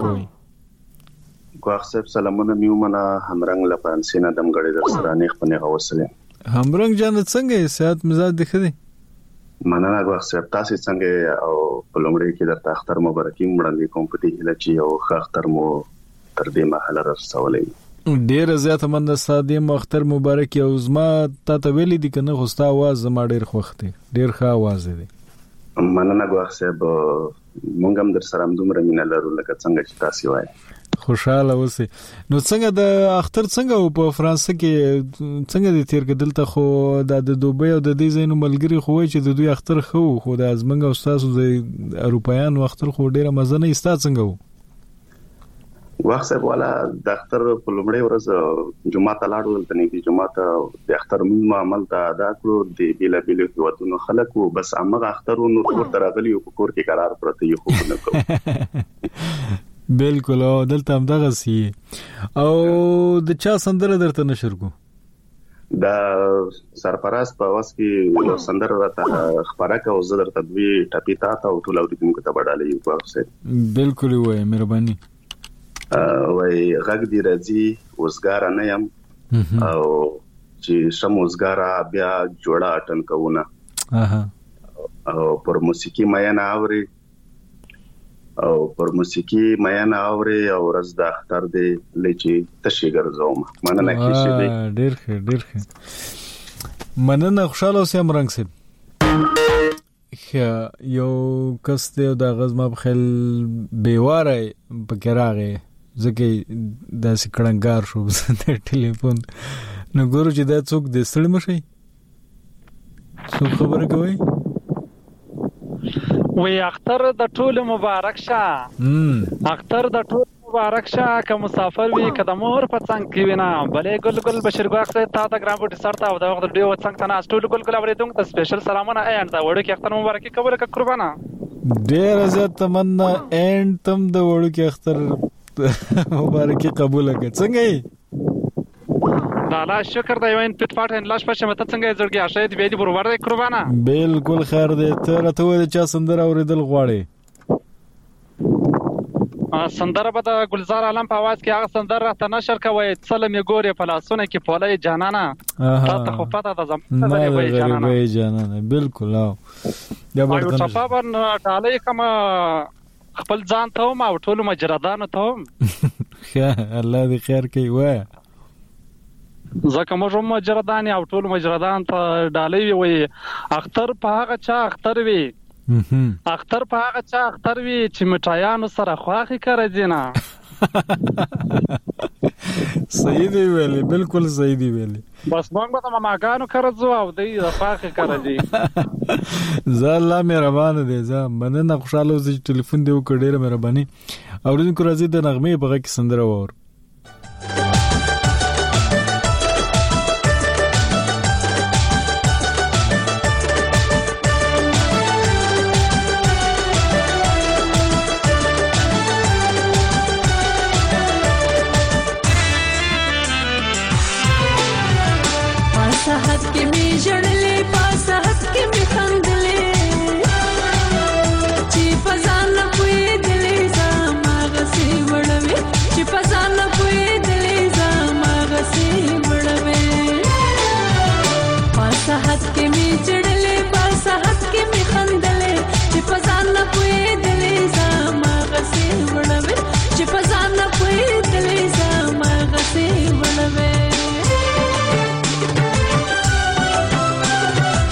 کوي ګواخ صاحب سلامونه میومنه همرنګ له فرانسې نه دم غړي در سره نه خپنه غوسله همرنګ جان څنګه صحت مزاج دی خدي مننه غواړم چې تاسو څنګه او په لومړي کې د اختر مبارکي وړاندې کوم په دې لچې او اختر مو تر دې مرحله رسولې ډیر زیاته مننه ساده اختر مبارک او زما ته ته ویلې دي کنه خوستا आवाज زما ډیر خوخته ډیر ښه आवाज دی مننه غواړم چې مونږ هم در سره دومره مینه لرو لکه څنګه چې تاسو وایي خوشاله اوسئ. نو څنګه د اختر څنګه په فرانسه کې څنګه د تیر کېدل ته خو د دوبۍ او د دې ځینو ملګری خو چې د دوی اختر خو خو د ازمنګ او تاسو د اروپایانو اختر خو ډیره مزه نه ایستا څنګه وو وخت صاحب والا د اختر په لومړی ورځ جمعه ته لاړو ته نه جمعه ته د اختر مون عمل ته ادا کړو د بیل بیل هیوادونو خلکو بس هغه اخترونو ورته راغلی او کور کې قرار پرته یو خو نه کوم بالکل او دلته هم دغه سی او د چا سندره درته نشر کو دا سرپرست په واس کې یو سندره راته خبره کا او زه درته دوی ټاپی تا ته او ټول اوریدونکو ته وړاندې یو کوم بالکل وای مهرباني وای غږ دی راځي وسګار نه يم او چې سم وسګار بیا جوړه اټن کوونه اها او پر موسیقي مې نه اوري او پر موسیقي مې نه اوري او ورځ د اختر دی لچې تشي ګرځوم مننه کیږي دی ډیر ښه ډیر ښه مننه خوشاله اوسې امرنګ سي یو کس ته د غزما په خل بیواره بګراغه ځکه د سکړنګار شو د ټلیفون نو ګورو چې دا څوک د سړی مشي څو خبره کوي وی اختر د ټول مبارک شه اختر د ټول مبارک شه که مسافر وي که د مور په څنګ کې وینا بلې ګل ګل بشیر ګواخ ته تا د ګرام بوټي سره تا او د وخت ډیو څنګه تنه ټول ګل ګل اوریدونکو ته سپیشل سلامونه اند دا وړو کې اختر مبارکي قبول ک قربانا ډیر زیات تمنا اند تم د وړو کې اختر مبارکي قبول ک څنګه دا لا شکر دا یو ان پټ پټ ان لاش پښه مته څنګه زړګي اشه دی به دي برابر دی قربانا بالکل خیر دی ته راته وې چا سندره اوریدل غواړي سندره به د گلزار عالم په आवाज کې هغه سندره ته نشر کوي سلام یې ګوري په لاسونه کې پولای جانانا ته خو پته د زمته دی وای جانانا وای جانانا بالکل او دا ورته صفه بن تعالی کما خپل ځان ته ما ټول مجردان ته الله دې خیر کوي وای زکه موږ هم مجردان او ټول مجردان ته ډالې وي اختر په هغه چا اختر وي اختر په هغه چا اختر وي چې مټایانو سره خواخي کړی دینا صحیح دی ویلي بالکل صحیح دی ویلي بس موږ به ماګانو کړځو او دې خواخي کړی دي زه الله مهربان دی زه مننه خوشاله اوسې ټلیفون دی وکړ ډیره مهرباني اوریدونکو راځي د نغمه په غږ کې سندره وور صحت کې می جړلې پاسحت کې می خندلې چې فزان نه کوي دلې زما غسي وړوي چې فزان نه کوي دلې زما غسي وړوي پاسحت کې می جړلې پاسحت کې می خندلې چې فزان نه کوي دلې زما غسي وړوي چې فزان نه کوي دلې زما غسي وړوي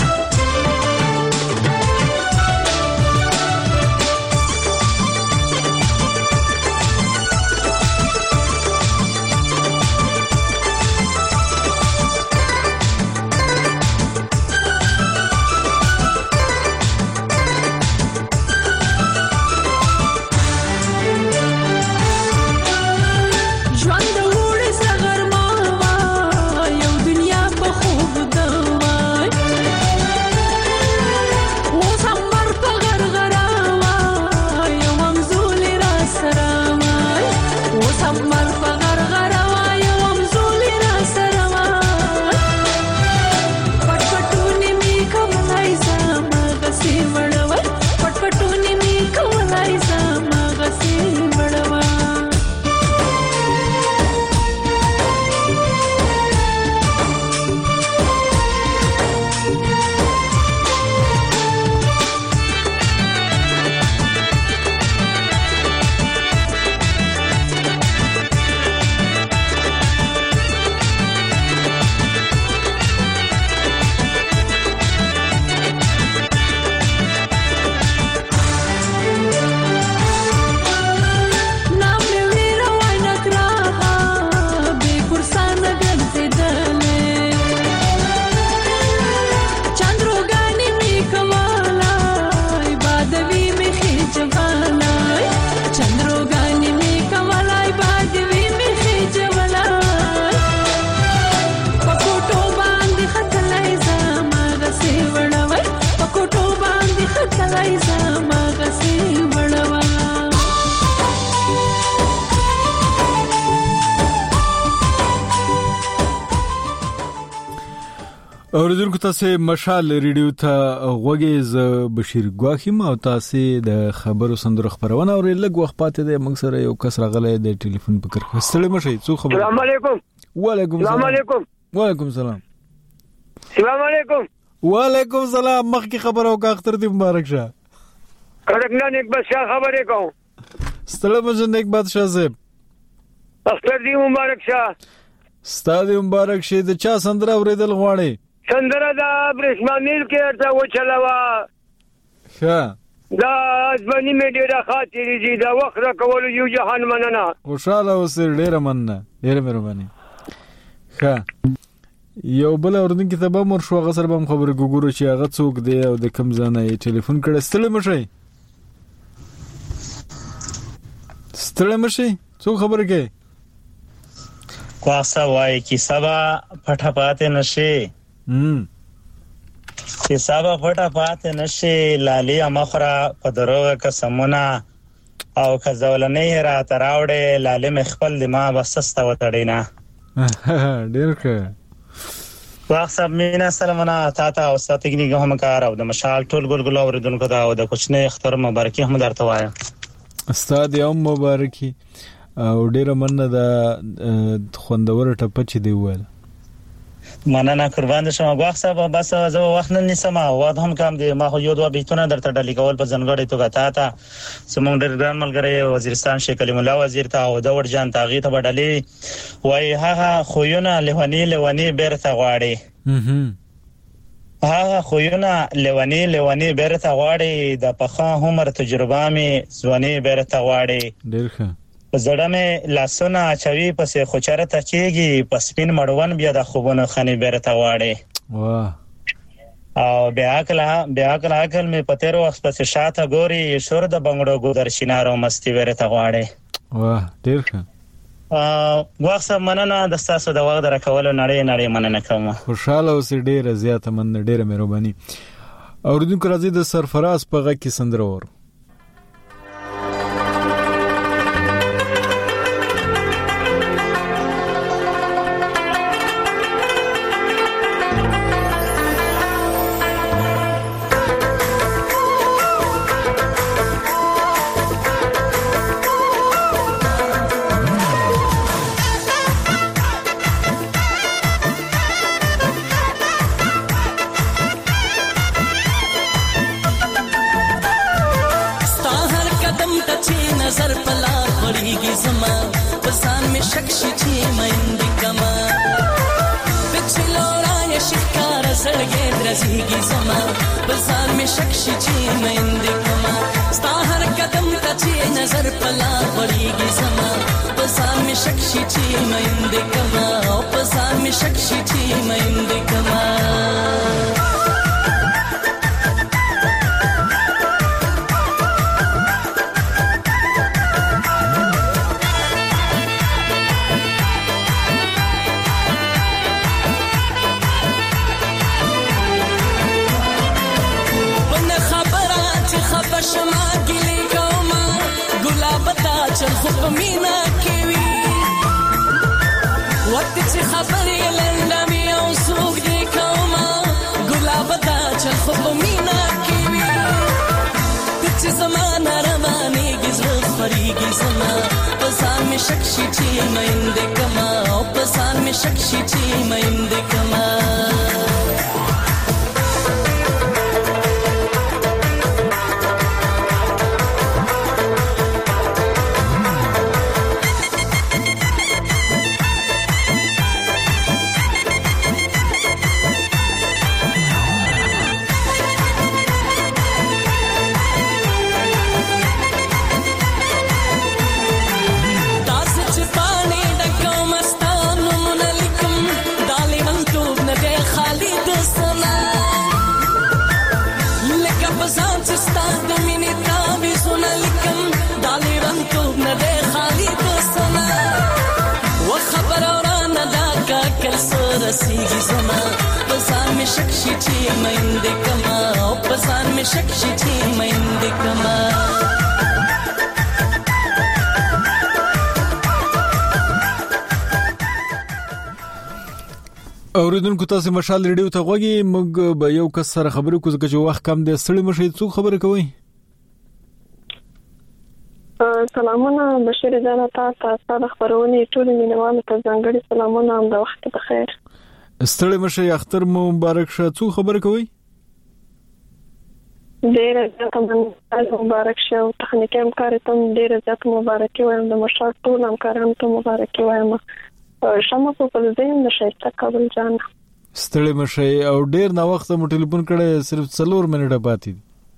اوریدونکو تاسو مشال ریډیو ته غوږی ز بشیر ګواخیم او تاسو د خبرو سندرو خبرونه اورئ. لږ وخت پاتې دی موږ سره یو کس راغلی د ټلیفون په کرخه. السلام علیکم. څو خبر؟ السلام علیکم. وعلیکم السلام. السلام علیکم. وعلیکم السلام. السلام علیکم. وعلیکم السلام. مخکې خبرو کا اختر دی مبارک شه. کړه نیک بادشاہ خبرې کوم. السلام علیکم نیک بادشاہ صاحب. اختر دی مبارک شه. ستاسو مبارک شه. د چا سندره اوریدل غواړي؟ سندره دا برسمانیل کې ته و چلاوا. ښه. دا ځواني مې ډېره خاطرې دي. دا وخت را کول یو جهان مننه. خوشاله اوسئ. ډېره مننه. ډېره مهرباني. ښه. یو بل اوردونکو ته به مور شو هغه سره به خبرې وګورو چې هغه څوک دی او د کوم ځای نه یې ټلیفون کړی. ستړی مه شئ. ستړی مه شئ. څوک خبرې کوي؟ کواسه وایي کیسه به پټه پاتې نه شي. کیسه به پټه پاتې نه شي. لالي مخوره په دروغه قسمونه او که زولنې راته راوړې لالي مې خپل دماغ به سسته وتړي نه. ډېر ښه. واخصاب مینا سلامونه تا ته او ستا تکنیک همکار او د مشال ټول ګلګل اوریدونکو ته او د کوچنۍ اختر مبارکي هم درته وایم. استاد یو مبارکي او ډیره مننه د خوندور ټپه چې دی وویل. مننه قربان شم. واخصاب بس زه وخت نه نیسم او واد هم کم دی. ما خو یو دوه بیتونه درته ډالۍ کول په ځنګړې توګه تا ته زموږ ډېر ګران ملګری وزیرستان شیخ کلیم الله وزیر ته او د ورجان تاغي ته ډالۍ وای هغه خوونه لهونی لهونی بیرته غواړي. هغه خوونه لهونی لهونی بیرته غواړي. د پخا عمر تجربه می ځواني بیرته غواړي. ډېر ښه. زړه مې لاسونه اچوي پسې خو چرته کېږي په سپین مړون بیا د خوبونو خنې بیرته غواړي. واه. او بیا عقل بیا عقل عقل مې په تیر وخت پسې شاته ګوري شور د بنګړو ګودر شینارو مستی بیرته غواړي. واه ډېر ښه. واخصه مننه د ستاسو د وخت درکولو نړۍ نړۍ مننه کوم. خوشاله اوسئ. ډېره زیاته مننه. ډېره مهرباني. اوریدونکو راځي د سرفراز په غږ کې سندره اورو. اوریدونکو تاسو مشال ریډیو ته غوږی موږ به یو کس سره خبرې کوو چې وخت کم دی ستړي مشي څو خبرې کوي سلامونه بشیر جان تاسو تاسو خبرونه ټول مینوالو ته ځانګړي سلامونه هم د وخت په خیر ستړي مشي اختر مو مبارک شه څو خبرې کوي ډیر زیات مبارک شه او تخنیکی همکار ته ډیر زیات مبارک وایم د مشال ټول همکارانو ته مبارک وایم شمه په پلزین د شایسته کابل جان ستړي مشي او ډیر نا وخت مو ټلیفون کړی صرف څلور منټه پاتې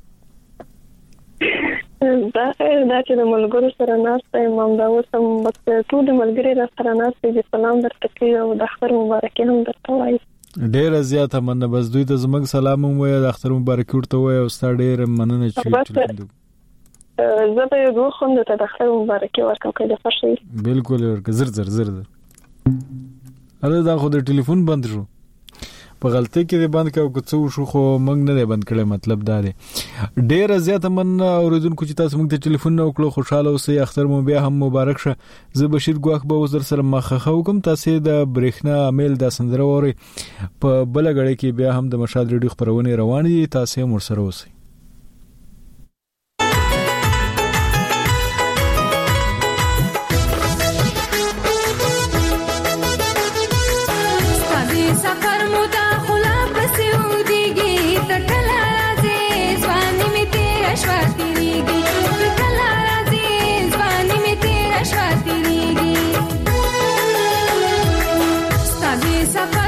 دا دا چې د ملګرو سره ناشته امام دا وسم بس ټول ملګری را سره ناشته دي سلام درته کوي او د اختر مبارکي هم درته وايي ډیر زیاته مننه بس دوی ته زموږ سلام هم وایي د اختر مبارکي ورته وایي او ستاسو ډیر مننه چې زه به یو خوند ته د اختر مبارکي ورکوم کله خوشي بالکل ورکه زر زر زر اله دا خو د ټلیفون بند شو په غلطي کې دی بند کاو کوڅو شو خو موږ نه دی بند کړی مطلب دا دی ډیر زیات من اوریدونکو چې تاسو موږ ته ټلیفون نو کړو خوشاله اوسئ اختر مو بیا هم مبارک شه زه بشیر ګواخ به وزر سره مخه کوم تاسو د برېښنا امیل د سندره ووري په بل غړي کې بیا هم د مشال ریډیو خبرونه روان دي تاسو هم سره اوسئ Safar